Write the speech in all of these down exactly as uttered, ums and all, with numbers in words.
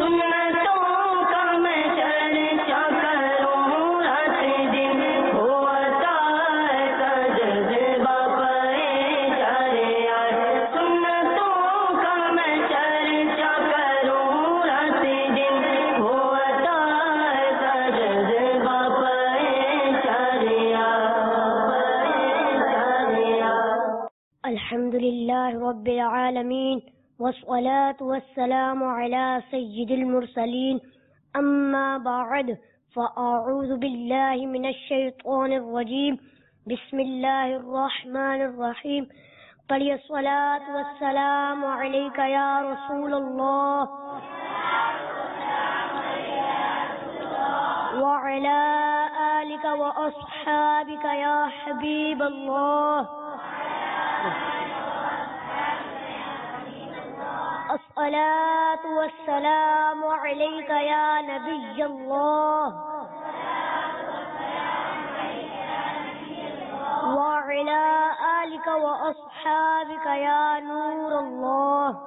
رب العالمین والصلاة والسلام على سید المرسلین اما بعد فاعوذ باللہ من الشیطان الرجیم بسم اللہ الرحمن الرحیم پڑھیے الصلاة والسلام علیک یا رسول اللہ وعلى آلک واصحابک یا حبیب اللہ الصلاة والسلام عليك يا نبي الله وعلى آلك وأصحابك يا نور الله.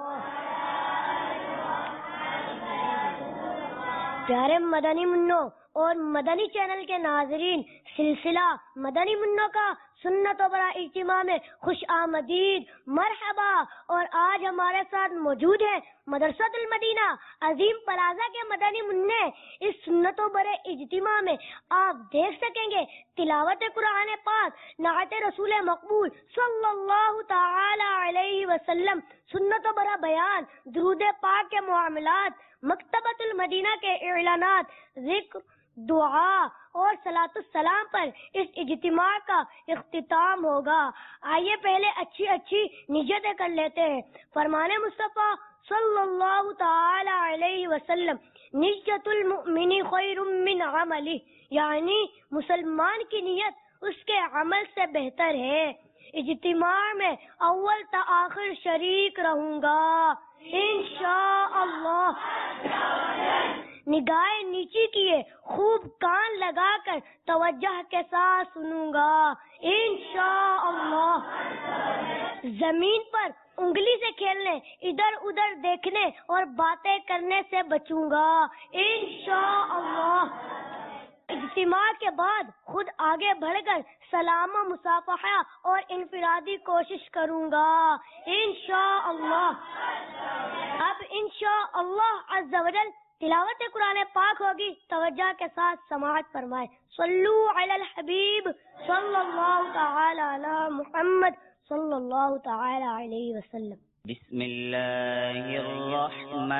پیارے مدنی منوں اور مدنی چینل کے ناظرین، سلسلہ مدنی منوں کا سنت و برا اجتماع میں خوش آمدید، مرحبا. اور آج ہمارے ساتھ موجود ہے مدرسۃ المدینہ عظیم پلازہ کے مدنی منع. اس سنت و برے اجتماع میں آپ دیکھ سکیں گے تلاوت قرآن پاک، نعت رسول مقبول صلی اللہ تعالی علیہ وسلم، سنت و برا بیان، درود پاک کے معاملات، مکتبۃ المدینہ کے اعلانات، ذکر، دعا اور صلاۃ السلام پر اس اجتماع کا اختتام ہوگا. آئیے پہلے اچھی اچھی نیتیں کر لیتے ہیں. فرمان مصطفیٰ صلی اللہ تعالی علیہ وسلم، نیت المؤمن خیر من عملہ، یعنی مسلمان کی نیت اس کے عمل سے بہتر ہے. اجتماع میں اول تا آخر شریک رہوں گا انشاءاللہ. نگاہیں نیچی کیے، خوب کان لگا کر توجہ کے ساتھ سنوں گا انشاءاللہ. زمین پر انگلی سے کھیلنے، ادھر ادھر دیکھنے اور باتیں کرنے سے بچوں گا انشاءاللہ. اجتماع کے بعد خود آگے بڑھ کر سلام و مصافحہ اور انفرادی کوشش کروں گا انشاءاللہ. اب انشاءاللہ عز و جل تلاوت قرآن پاک ہوگی. توجہ کے ساتھ سماعت فرمائے. صلو علی الحبیب صلی اللہ تعالی علی محمد صلی اللہ تعالی علیہ وسلم. بسم اللہ الرحمن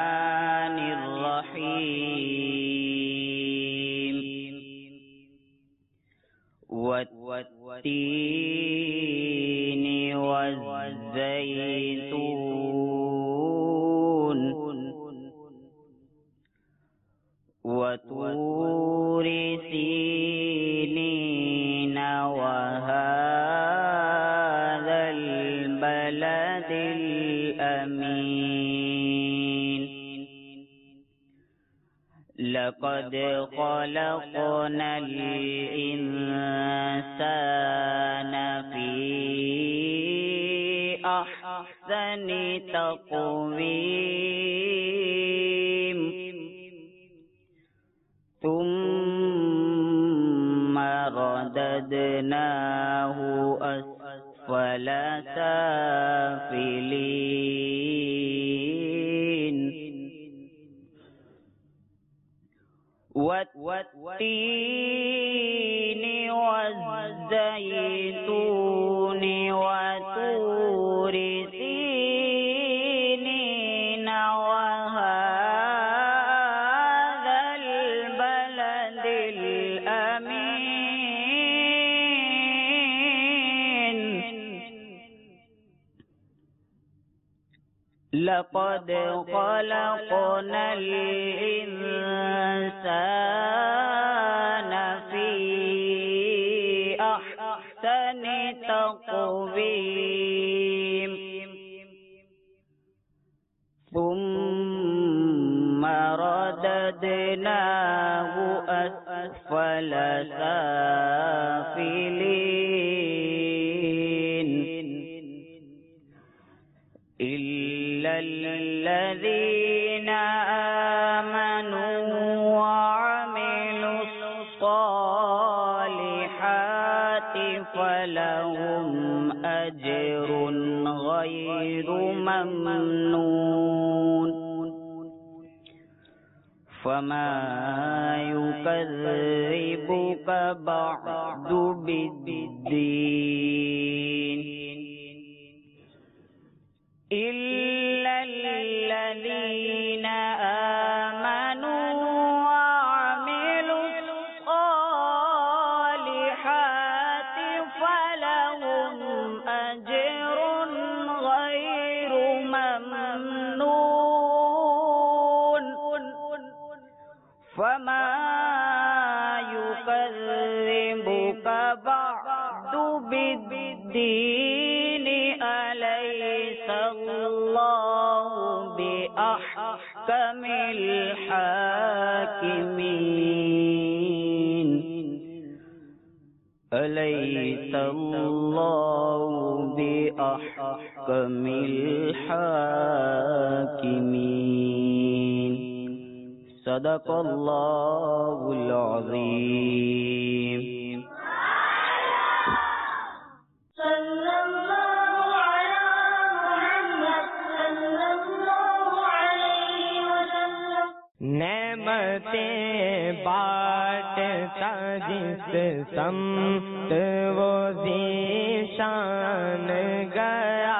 الرحیم. والتین والزیتون وطور سینین وهذا البلد الأمین. لقد خلقنا الإنسان في أحسن تقويم ثم رددناه أسفل سافلين. والتين والزيتون وطور سينين وهذا البلد الأمين. لقد خلقنا الإنسان في أحسن تقويم ثم رددناه أسفل سافلين. إلا الذين غير ممنون فما يكذبك بعد بالدين إلا الذين آمنوا وعملوا الصالحات فلهم أجر غير ممنون فما يكذبك بعد بالدين أليس الله بأحكم الحاكمين أليس الله بأحكم الحاكمين صدق الله العظيم صلى الله على محمد صلى الله عليه وسلم نعمتیں بانٹتا جس سمت وہ ذیشان گیا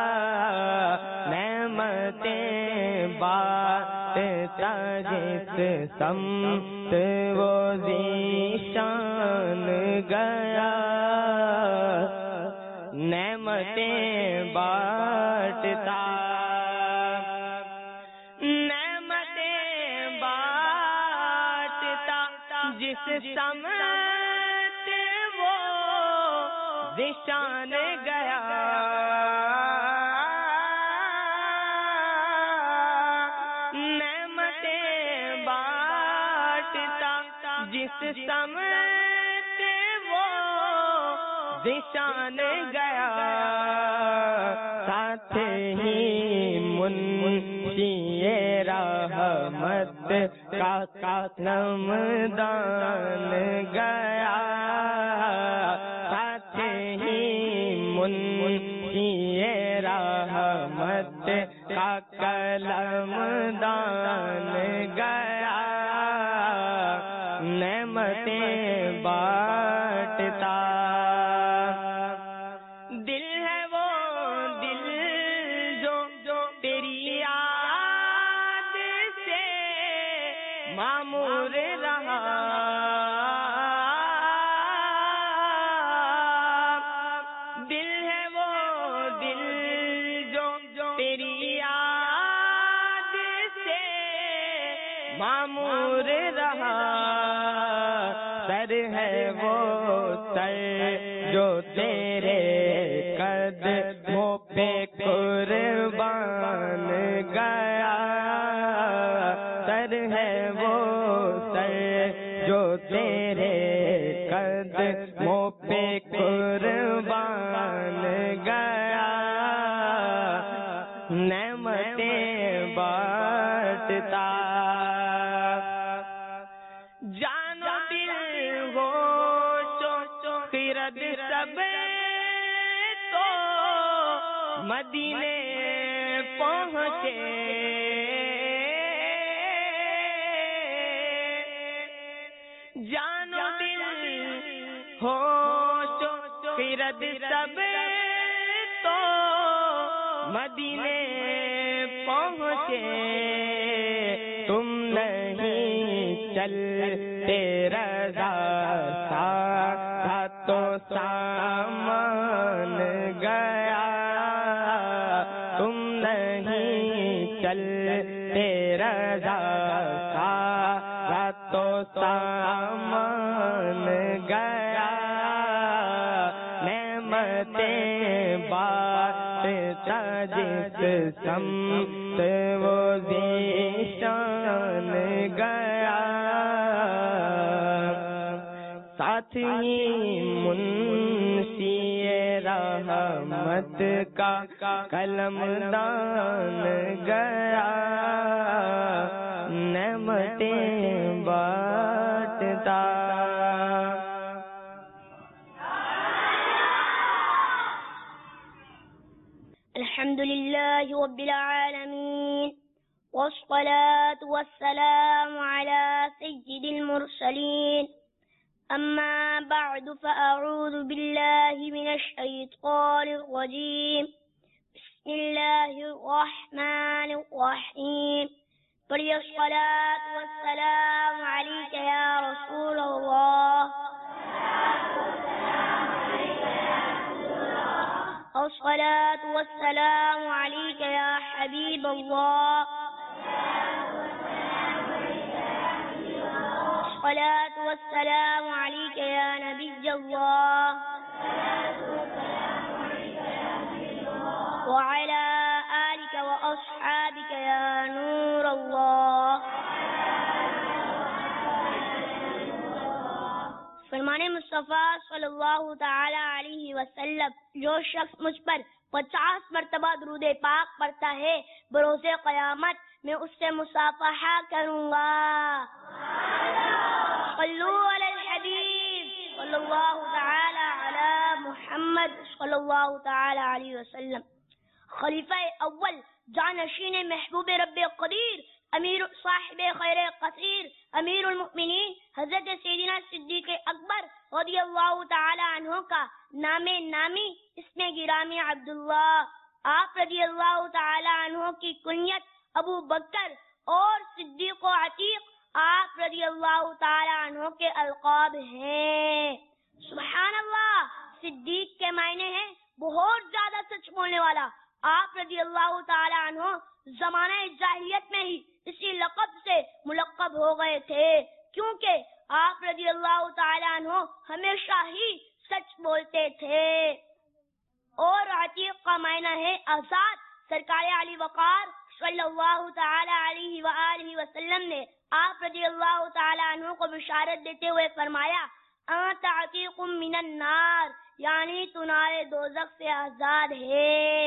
نعمتیں بانٹتا جس سمت وہ ذیشان گیا نعمتیں بانٹتا نعمتیں بانٹتا جس سمت وہ ذیشان گیا نعمتیں بانٹتا جس سمت وہ ذیشان گیا ساتھ ہی منشی رحمت کا نمدان گیا ساتھ ہی منشی رحمت کا قلم دان گیا نعمتیں بانٹتا دل ہے وہ دل جو تیری یاد سے معمور رہا دل ہے وہ دل جو تیری یاد سے معمور رہا سر ہے وہ سر جو تیرے قدموں پہ قربان گیا سر ہے وہ سر جو تیرے قدموں پہ قربان گیا نعمتیں بانٹتا جانو دل ہوش و خرد سب تو مدینے پہنچے جانو دل ہوش و خرد سب تو مدینے پہنچے تم نہیں چلتے رضا سا تو سامان گیا تم نہیں چلتے رضا سا تو سامان گیا نعمتیں بانٹتا جس سمت وہ ذیشان گیا ساتھ ہی منشی رحمت کا قلم دان گیا نعمتیں بانٹتا الحمد لله رب العالمين والصلاة والسلام على سيد المرسلين أما بعد فأعوذ بالله من الشيطان الرجيم بسم الله الرحمن الرحيم پڑھیے الصلاة والسلام عليك يا رسول الله الصلاة والسلام عليك يا حبيب الله الصلاة والسلام عليك يا نبي الله وعلى آلك وأصحابك يا نور الله. فرمان مصطفیٰ صلی اللہ تعالی علیہ وسلم جو شخص مجھ پر پچاس مرتبہ درود پاک پڑھتا ہے بروز قیامت میں اس سے مصافحہ کروں گا. صلو علی الحبیب صلی اللہ تعالی علی محمد صلی اللہ تعالی علیہ وسلم. خلیفہ اول جانشین محبوب رب قدیر امیر صاحب خیر قصیر امیر المؤمنین حضرت سیدنا صدیق اکبر رضی اللہ تعالی عنہ کا نام نامی اسم گرامی عبداللہ. آپ رضی اللہ تعالی عنہ کی کنیت ابو بکر اور صدیق و عتیق آپ رضی اللہ تعالی عنہ کے القاب ہیں. سبحان اللہ. صدیق کے معنی ہیں بہت زیادہ سچ بولنے والا. آپ رضی اللہ تعالی عنہ زمانہ جاہلیت میں ہی اسی لقب سے ملقب ہو گئے تھے کیونکہ آپ رضی اللہ تعالی عنہ ہمیشہ ہی سچ بولتے تھے. اور عتیق کا معنی ہے آزاد. سرکار علی وقار صلی اللہ تعالی علیہ وآلہ وسلم نے آپ رضی اللہ تعالی عنہ کو بشارت دیتے ہوئے فرمایا انت عتیق من النار، یعنی تو نار دوزخ سے آزاد ہے.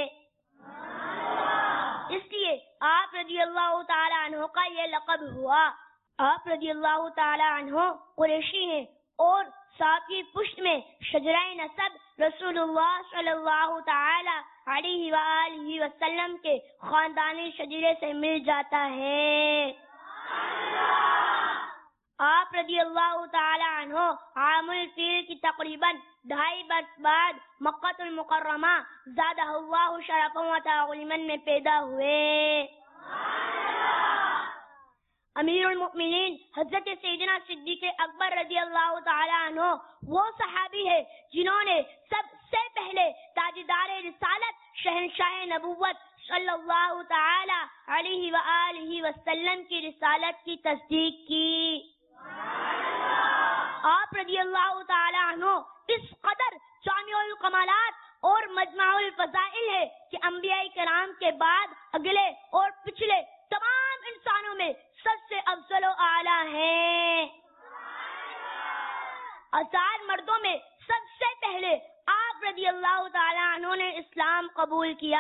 اس لیے آپ رضی اللہ تعالی عنہ کا یہ لقب ہوا. آپ رضی اللہ تعالی عنہ قریشی ہیں اور ساتھ ہی پشت میں شجرہ نسب رسول اللہ صلی اللہ تعالی علیہ وآلہ وسلم کے خاندانی شجرے سے مل جاتا ہے. آپ رضی اللہ تعالی عنہ عام الفیل کی تقریباً ڈھائی برس بعد مکہ المکرمہ زادہ اللہ شرفا و تعظیما میں پیدا ہوئے. امیر المؤمنین حضرت سیدنا صدیق اکبر رضی اللہ تعالی عنہ وہ صحابی ہے جنہوں نے سب سے پہلے تاجدار رسالت شہنشاہ نبوت صلی اللہ تعالی علیہ وآلہ وسلم کی رسالت کی تصدیق کی. آپ رضی اللہ تعالی عنہ اس قدر جامع الکمالات اور مجمع الفضائل ہے کہ انبیاء کرام کے بعد اگلے اور پچھلے تمام انسانوں میں سب سے افضل و اعلیٰ ہیں. ہزار مردوں میں سب سے پہلے آپ رضی اللہ تعالی عنہ نے اسلام قبول کیا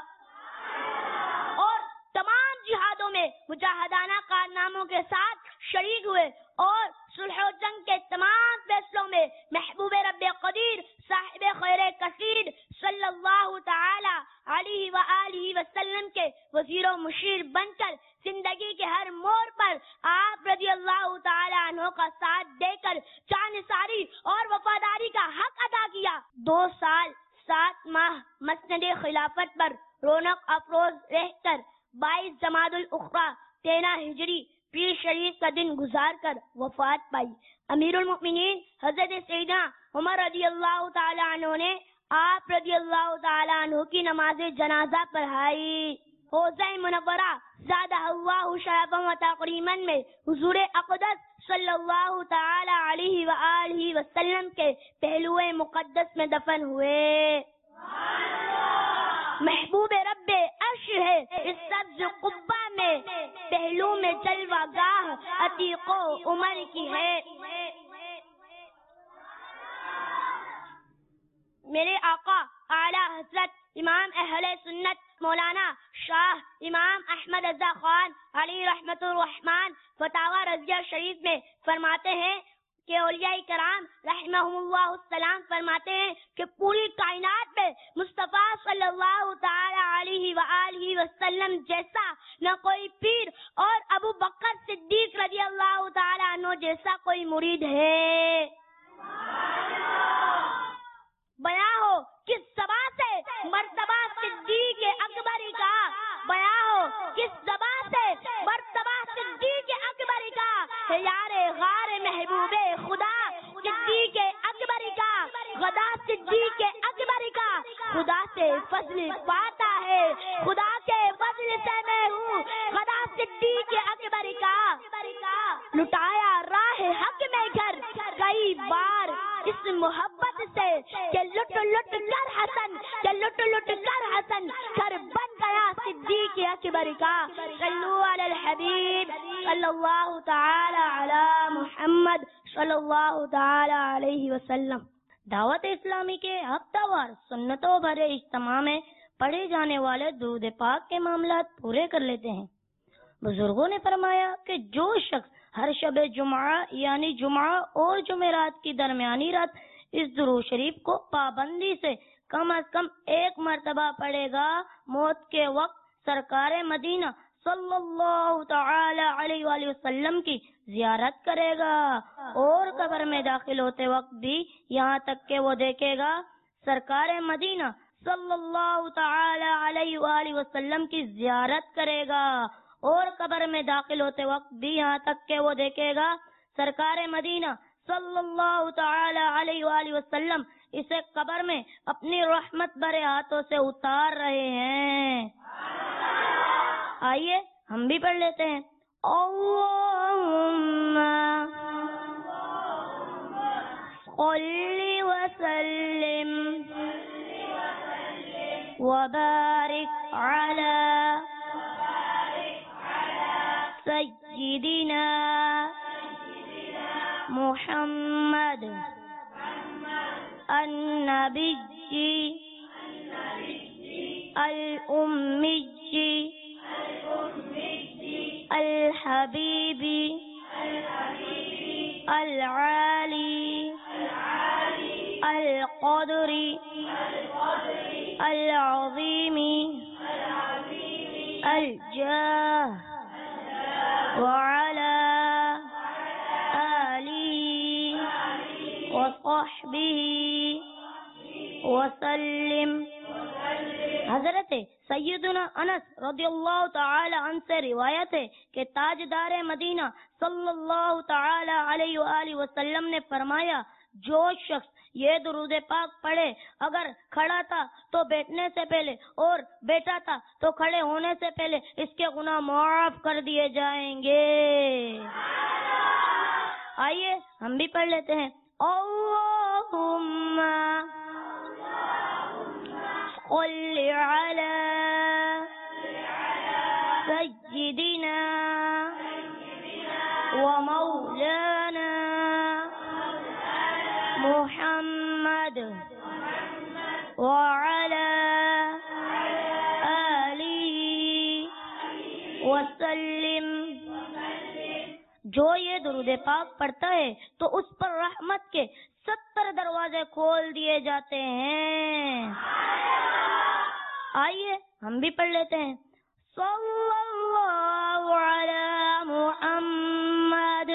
اور تمام جہادوں میں مجاہدانہ کارناموں کے ساتھ شریک ہوئے اور صلح و جنگ کے تمام فیصلوں میں محبوب رب قدیر صاحب خیر کثیر صلی اللہ تعالی علیہ وآلہ وسلم کے وزیر و مشیر بن کر زندگی کے ہر موڑ پر آپ رضی اللہ تعالی عنہ کا ساتھ دے کر جانثاری اور وفاداری کا حق ادا کیا. دو سال سات ماہ مسند خلافت پر رونق افروز رہ کر بائیس جمادی الاخری تیرہ ہجری پیر شریف کا دن گزار کر وفات پائی. امیر المؤمنین حضرت سیدنا عمر رضی اللہ تعالی عنہ نے آپ رضی اللہ تعالی عنہ کی نماز جنازہ پڑھائی. حوضہ منورہ زادہ اللہ شرفا و تکریما میں حضور اقدس صلی اللہ تعالی علیہ وآلہ وسلم کے پہلو مقدس میں دفن ہوئے. محبوب رب عرش ہے اس سبز قبہ میں، پہلو میں جلوہ گاہ عتیق و عمر کی ہے. میرے آقا اعلیٰ حضرت امام اہل سنت مولانا شاہ امام احمد رضا خان علی رحمت الرحمان فتاوی رضیہ شریف میں فرماتے ہیں کہ اولیاء کرام رحمہم اللہ السلام فرماتے ہیں کہ پوری کائنات میں مصطفیٰ صلی اللہ تعالی علیہ وآلہ وسلم جیسا نہ کوئی پیر اور ابو بکر صدیق رضی اللہ تعالی عنہ جیسا کوئی مرید ہے۔ بیاں ہو کس زبان سے مرتبہ صدیق اکبر کا، بیاں ہو کس زبان سے مرتبہ صدیق اکبر کا، یار غار محبوب خدا صدیق اکبر کا، غدا صدیق اکبر کا، خدا سے فضل پاتا ہے، خدا کے فضل سے میں ہوں غدا صدیق اکبر کا۔ لٹایا راہ حق میں گھر کئی بار اس محبت سے کہ لٹ لٹ کر حسن کہ لٹ لٹ کر حسن گھر بن گیا صدیق اکبر کا۔ صلو علی الحبیب صلی اللہ تعالی علی محمد صلی اللہ تعالی علیہ وسلم۔ دعوت اسلامی کے ہفتہ وار سنتوں بھرے اجتماع میں پڑھے جانے والے درود پاک کے معاملات پورے کر لیتے ہیں۔ بزرگوں نے فرمایا کہ جو شخص ہر شب جمعہ یعنی جمعہ اور جمعرات کی درمیانی رات اس درود شریف کو پابندی سے کم از کم ایک مرتبہ پڑھے گا، موت کے وقت سرکار مدینہ صلی اللہ تعالی علیہ وآلہ وسلم کی زیارت کرے گا، اور قبر میں داخل ہوتے وقت بھی یہاں تک کہ وہ دیکھے گا سرکار مدینہ صلی اللہ تعالی علیہ وآلہ وسلم کی زیارت کرے گا، اور قبر میں داخل ہوتے وقت بھی یہاں تک کہ وہ دیکھے گا سرکار مدینہ صلی اللہ تعالی علیہ وآلہ وسلم اسے قبر میں اپنی رحمت بھرے ہاتھوں سے اتار رہے ہیں۔ آئیے ہم بھی پڑھ لیتے ہیں۔ اللہم صلی وسلم وبارک علی سیدنا محمد النبی الأمی الحبیب العالی القدر العظیم الجاہ وعلى آله وصحبه وسلم۔ حضرت سیدنا انس رضی اللہ تعالی عنہ سے روایت ہے کہ تاجدار مدینہ صلی اللہ تعالی علیہ وآلہ وسلم نے فرمایا، جو شخص یہ درود پاک پڑھے اگر کھڑا تھا تو بیٹھنے سے پہلے اور بیٹھا تھا تو کھڑے ہونے سے پہلے اس کے گناہ معاف کر دیے جائیں گے۔ آئیے ہم بھی پڑھ لیتے ہیں۔ اللہم صلی علی سیدنا ومولانا محمد وعلى آلہ وسلم۔ جو یہ درود پاک پڑھتا ہے تو اس پر رحمت کے ستر دروازے کھول دیے جاتے ہیں۔ آئیے ہم بھی پڑھ لیتے ہیں۔ صلی اللہ علی محمد۔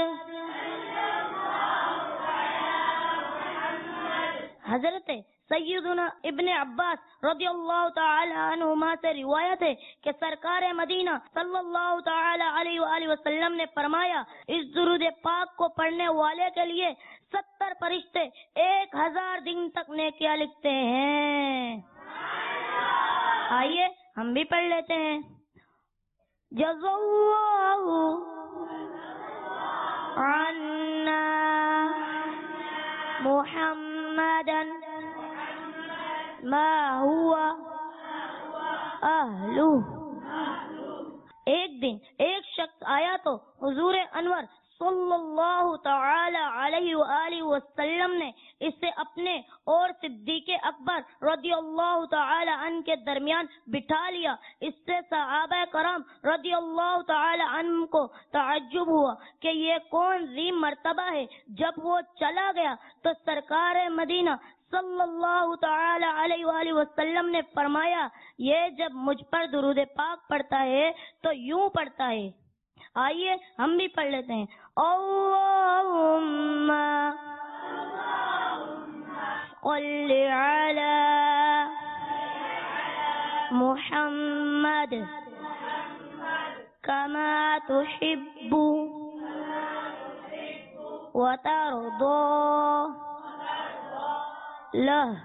حضرت سیدنا ابن عباس رضی اللہ تعالی عنہما سے روایت ہے کہ سرکار مدینہ صلی اللہ تعالی علیہ وآلہ وسلم نے فرمایا، اس درود پاک کو پڑھنے والے کے لیے ستر فرشتے ایک ہزار دن تک نیکیاں لکھتے ہیں۔ آئیے ہم بھی پڑھ لیتے ہیں۔ جزا اللہ عنا محمدا ما هو اہلہ۔ ایک دن ایک شخص آیا تو حضور انور صلی اللہ تعالی علیہ وآلہ وسلم نے اسے اپنے اور صدیق اکبر رضی اللہ تعالی عنہ کے درمیان بٹھا لیا۔ اس سے صحابہ کرام رضی اللہ تعالی عنہ کو تعجب ہوا کہ یہ کون ذی مرتبہ ہے۔ جب وہ چلا گیا تو سرکار مدینہ صلی اللہ تعالی علیہ وآلہ وسلم نے فرمایا، یہ جب مجھ پر درود پاک پڑھتا ہے تو یوں پڑھتا ہے۔ آئیے ہم بھی پڑھ لیتے ہیں۔ اللہم صل علی محمد کما تحب وترضى لہ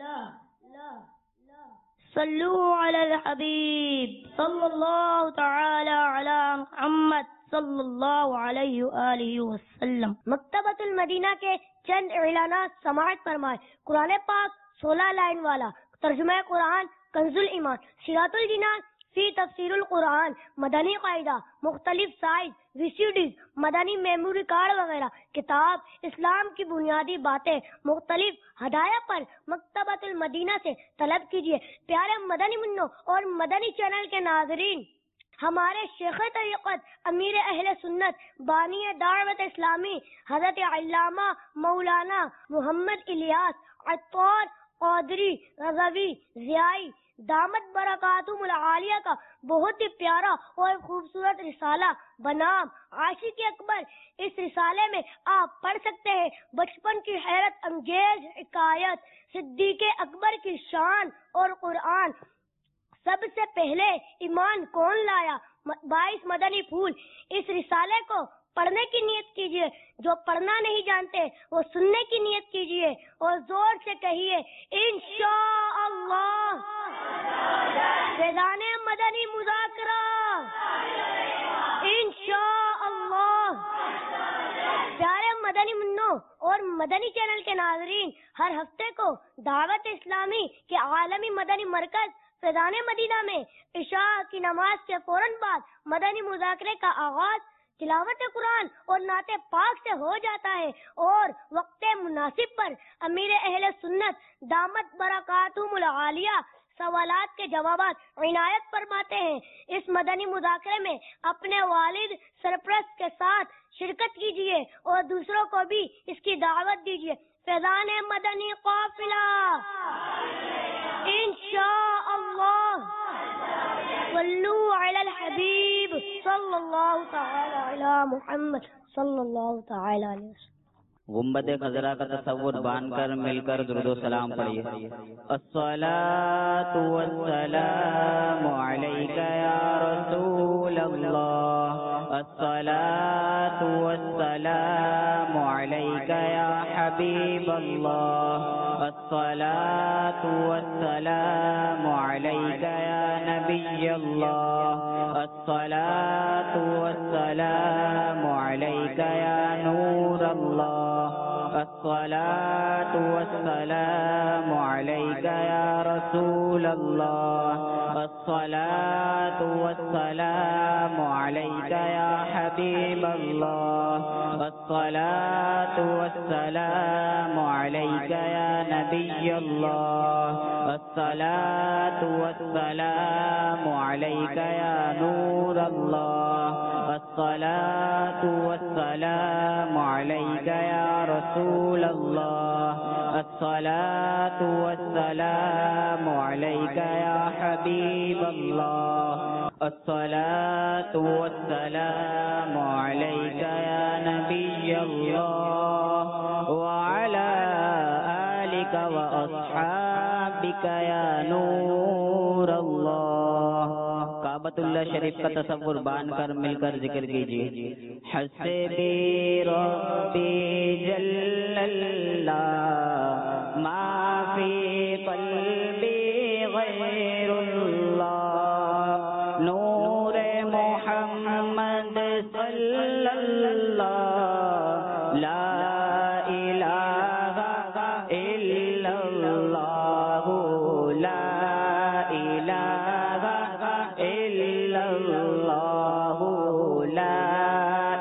صلو علی الحبیب صلی اللہ تعالی علی محمد صلی اللہ علیہ وآلہ وسلم۔ مکتبۃ المدینہ کے چند اعلانات سماعت فرمائے۔ قرآن پاک سولہ لائن والا ترجمہ قرآن کنز الایمان، سیرۃ الجنان فی تفسیر القرآن، مدنی قاعدہ، مختلف سائز، وی سی ڈیز، مدنی میموری کارڈ وغیرہ، کتاب اسلام کی بنیادی باتیں، مختلف ہدایہ پر مکتبۃ المدینہ سے طلب کیجیے۔ پیارے مدنی منوں اور مدنی چینل کے ناظرین، ہمارے شیخ طریقت امیر اہل سنت بانی دعوت اسلامی حضرت علامہ مولانا محمد الیاس عطار قادری رضوی ضیائی دامت برکاتہم العالیہ کا بہت ہی پیارا اور خوبصورت رسالہ بنام عاشق اکبر، اس رسالے میں آپ پڑھ سکتے ہیں بچپن کی حیرت انگیز حکایت، صدیق اکبر کی شان اور قرآن، سب سے پہلے ایمان کون لایا، بائیس مدنی پھول۔ اس رسالے کو پڑھنے کی نیت کیجیے، جو پڑھنا نہیں جانتے وہ سننے کی نیت کیجیے اور زور سے کہیے انشاءاللہ۔ فیضان مدنی مذاکرہ انشاءاللہ۔ پیارے مدنی منوں اور مدنی چینل کے ناظرین، ہر ہفتے کو دعوت اسلامی کے عالمی مدنی مرکز فیضان مدینہ میں عشاء کی نماز کے فوراً بعد مدنی مذاکرے کا آغاز تلاوت قرآن اور نعت پاک سے ہو جاتا ہے، اور وقت مناسب پر امیر اہل سنت دامت برکاتہم العالیہ سوالات کے جوابات عنایت فرماتے ہیں۔ اس مدنی مذاکرے میں اپنے والد سرپرست کے ساتھ شرکت کیجیے اور دوسروں کو بھی اس کی دعوت دیجیے۔ فیضان مدنی قافلہ انشاءاللہ۔ صلو علی الحبیب صلی اللہ تعالی علی محمد صلی اللہ تعالی علیہ وسلم۔ گنبد خضرا کا تصور بان کر مل کر درود و سلام پڑھیے۔ الصلاۃ والسلام علیک یا رسول اللہ، الصلاۃ والسلام علیک یا حبیب اللہ، الصلاۃ والسلام علیک یا نبی اللہ، الصلاۃ والسلام علیک یا نور اللہ، الصلاۃ والسلام علیک یا رسول اللہ، الصلاۃ والسلام علیک یا حبیب اللہ، الصلاۃ والسلام علیک یا نبی اللہ، الصلاۃ والسلام علیک یا نور اللہ، الصلاۃ والسلام علیک یا رسول اللہ، الصلاۃ والسلام علیک یا حبیب اللہ، الصلاۃ والسلام علیک یا نبی اللہ، وعلی آلک واصحابک یا نور اللہ۔ کعبۃ اللہ شریف کا تصور بان کر مل کر ذکر کیجیے۔ حسبی ربی جل اللہ ما فی قلبی غیر اللہ، نور محمد صلی اللہ، لا الہ الا اللہ، لا الہ الا اللہ، لا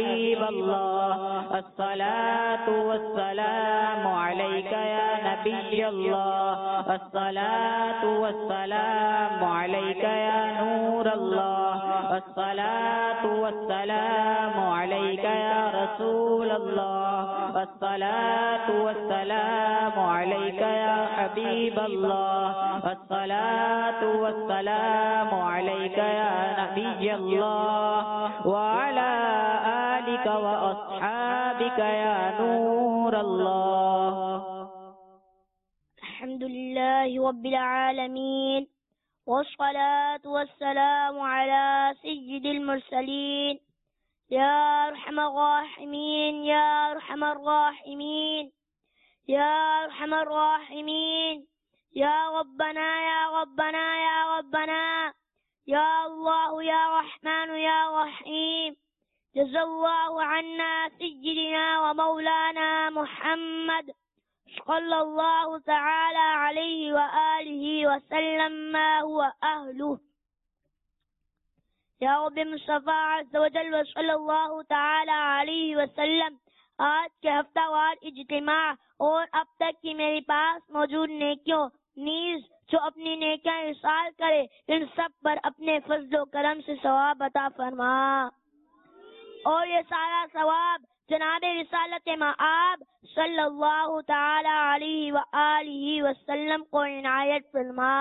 حبيب الله الصلاة والسلام عليك يا نبي الله الصلاة والسلام عليك يا نور الله الصلاة والسلام عليك يا رسول الله الصلاة والسلام عليك يا حبيب الله الصلاة والسلام عليك يا نبي الله وعلى آلك وأصحابك يا نور الله. الحمد لله رب العالمين والصلاة والسلام على سيد المرسلين يا أرحم الراحمين يا أرحم الراحمين يا أرحم الراحمين يا ربنا يا ربنا يا ربنا يا الله يا رحمن يا رحيم جزا الله عنا سيدنا ومولانا محمد صلى الله تعالى عليه وآله وسلم ما هو أهله. یا رب مصطفیٰ عز و جل و صلی اللہ تعالی علیہ وسلم، آج کے ہفتہ وار اجتماع اور اب تک کی میری پاس موجود نیکیوں نیز جو اپنی نیکیاں ارسال کرے ان سب پر اپنے فضل و کرم سے ثواب عطا فرما، اور یہ سارا ثواب جناب رسالت مآب صلی اللہ تعالی علیہ وآلہ وسلم کو عنایت فرما.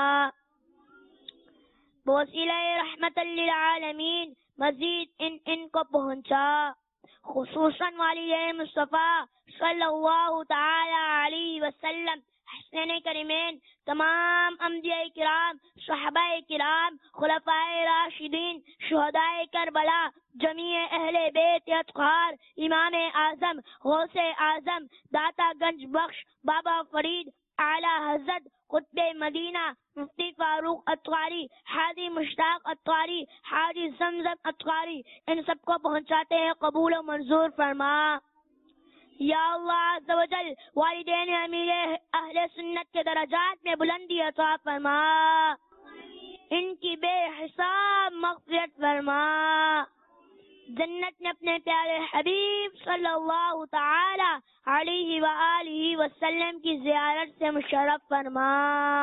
بوسیلہ رحمت للعالمین مزید ان ان کو پہنچا، خصوصاً والد مصطفیٰ صلی اللہ تعالی علیہ وسلم، حسنین کریمین، تمام انبیاء کرام، صحابہ کرام، خلفائے راشدین، شہدائے کربلا، جمیع اہل بیت اطہار، امام اعظم، غوث اعظم، داتا گنج بخش بابا فرید، اعلیٰ حضرت قطب مدینہ مفتی فاروق اطواری، حاجی مشتاق اطواری، حاجی زمزم اطواری، ان سب کو پہنچاتے ہیں، قبول و منظور فرما. یا اللہ عز و جل والدین امیر اہل سنت کے درجات میں بلندی عطا فرما، ان کی بے حساب مغفرت فرما، جنت میں اپنے پیارے حبیب صلی اللہ تعالی علیہ وآلہ وسلم کی زیارت سے مشرف فرما،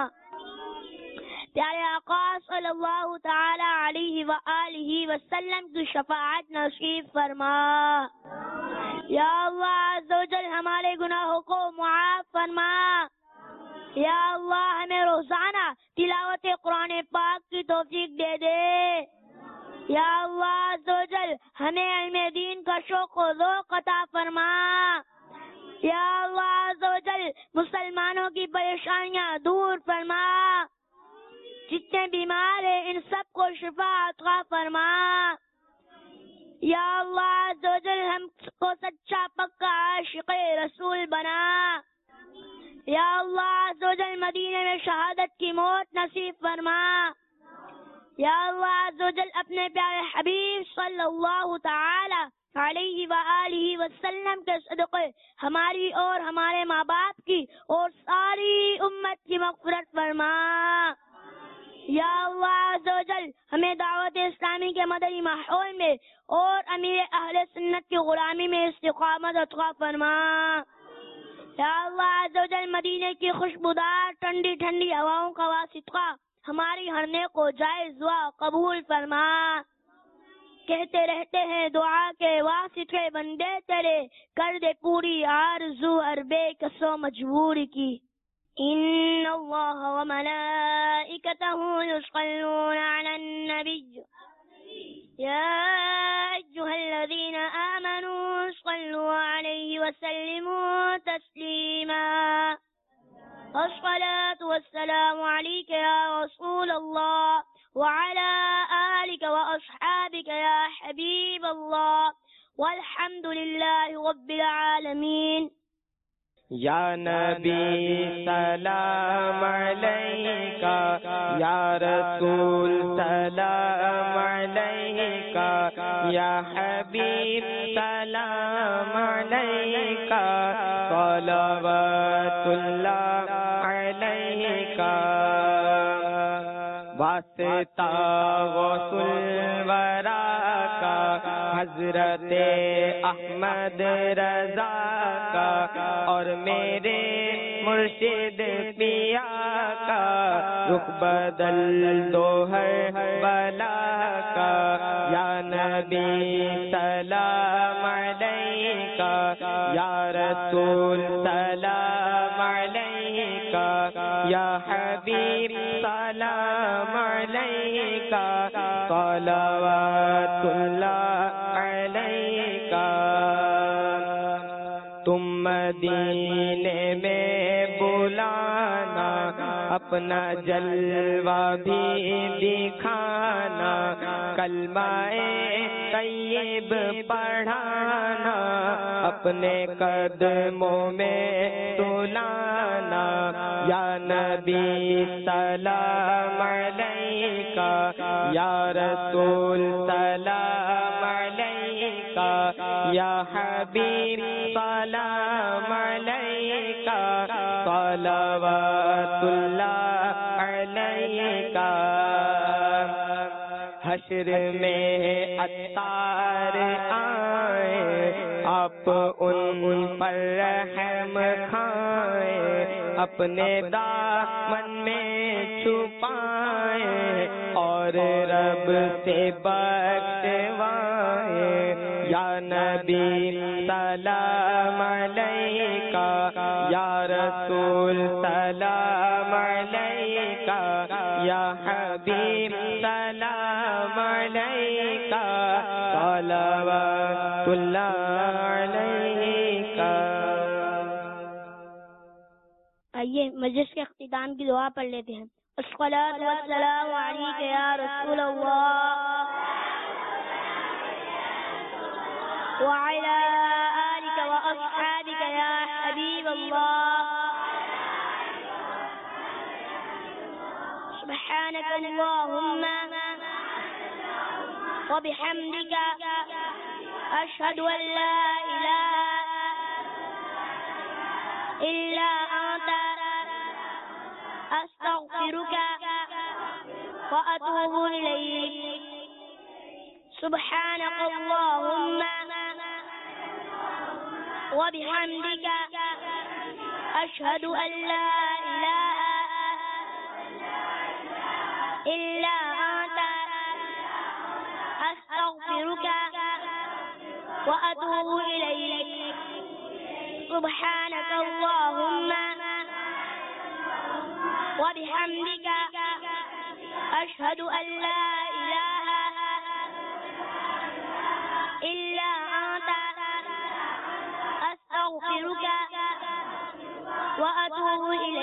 پیارے آقا صلی اللہ تعالی علیہ وآلہ وسلم کی شفاعت نصیب فرما. یا اللہ عز و جل ہمارے گناہوں کو معاف فرما. یا اللہ ہمیں روزانہ تلاوت قرآن پاک کی توفیق دے دے. یا اللہ عز و جل ہمیں علم دین کا شوق و ذوق عطا فرما. یا اللہ عز و جل مسلمانوں کی پریشانیاں دور فرما، جتنے بیمار ہیں ان سب کو شفا عطا فرما. یا اللہ عز و جل ہم کو سچا پکا عاشق رسول بنا. یا اللہ عز و جل مدینے میں شہادت کی موت نصیب فرما. یا اللہ عز و جل اپنے پیارے حبیب صلی اللہ تعالی علیہ وآلہ وسلم کے صدقے ہماری اور ہمارے ماں باپ کی اور ساری امت کی مغفرت فرما. یا اللہ عز و جل ہمیں دعوت اسلامی کے مدنی ماحول میں اور امیر اہل سنت کی غلامی میں استقامت عطا فرما. یا اللہ عز و جل مدینے کی خوشبودار ٹھنڈی ٹھنڈی ہواؤں کا واسطہ ہماری ہر نیک و جائز دعا قبول فرما. کہتے رہتے ہیں دعا کے واسطے بندے تیرے، کر دے پوری آرزو ہر بے کسو مجبور کی. ان اللہ وملائکتہ یصلون علی النبی یا ایھا الذین آمنوا صلوا علیہ وسلموا تسلیما. الصلاة والسلام عليك يا رسول الله وعلى آلك وأصحابك يا حبيب الله والحمد لله رب العالمين. یا نبی سلام علیکہ، یا رسول سلام علیکہ، یا حبیب سلام علیکہ، صلوات اللہ علیکہ. واسطہ غوث الورا کا حضرت احمد رضا کا اور میرے مرشد پیا کا رخ بدل دو ہر بلا کا یا نبی سلام علیکہ یا رسول سلام علیکہ یا حبیب سلام علیکہ صلوات اللہ علیکہ. تم مدینے میں بلانا اپنا جلوہ بھی دکھانا کلمہ طیب پڑھانا اپنے قدموں میں سلانا یا نبی سلام علیکہ یا رسول سلام علیکہ یا حبیب سلام علیکہ صلوات اللہ علیکہ. حشر میں عطار آئے آپ ان پر رحم کھائیں اپنے دامن میں چھپائیں اور رب سے بخشوائیں یا نبی سلام علیکہ یا رسول سلام علیکہ یا حبیب سلام علیکہ صلوات اللہ علیکہ. آئیے مجلس کے اختتام کی دعا پڑھ لیتے ہیں. الصلاۃ والسلام علیک یا رسول اللہ وعلى آلك وأصحابك يا حبيب الله. سبحانك اللهم وبحمدك أشهد أن لا إله إلا أنت أستغفرك وأتوب إليك. سبحانك اللهم وبحمدك أشهد أن لا إله إلا أنت أستغفرك وأتوب إليك. سبحانك اللهم وبحمدك أشهد أن لا إله إلا أنت أستغفرك وأتوب إليك.